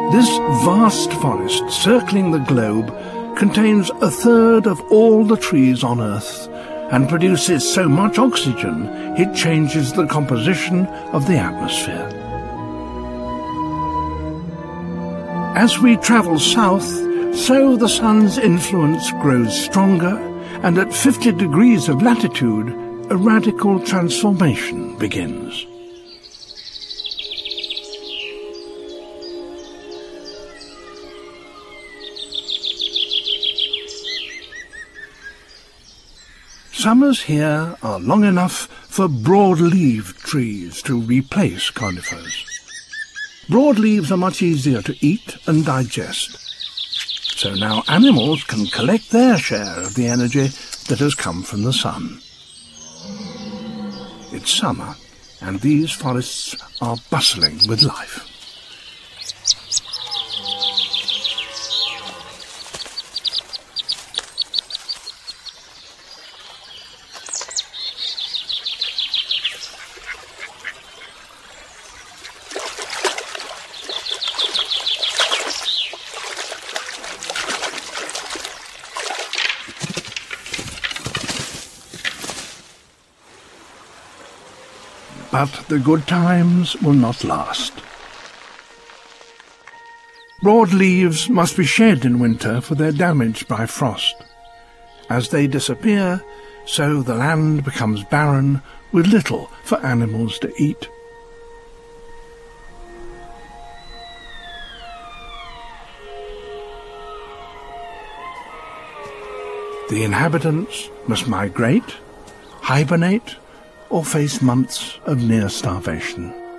This vast forest circling the globe contains a third of all the trees on Earth and produces so much oxygen it changes the composition of the atmosphere. As we travel south, so the sun's influence grows stronger, and at 50 degrees of latitude, a radical transformation begins. Summers here are long enough for broad-leaved trees to replace conifers. Broadleaves are much easier to eat and digest, so now animals can collect their share of the energy that has come from the sun. It's summer, and these forests are bustling with life. But the good times will not last. Broad leaves must be shed in winter, for they're damaged by frost. As they disappear, so the land becomes barren, with little for animals to eat. The inhabitants must migrate, hibernate, or face months of near starvation.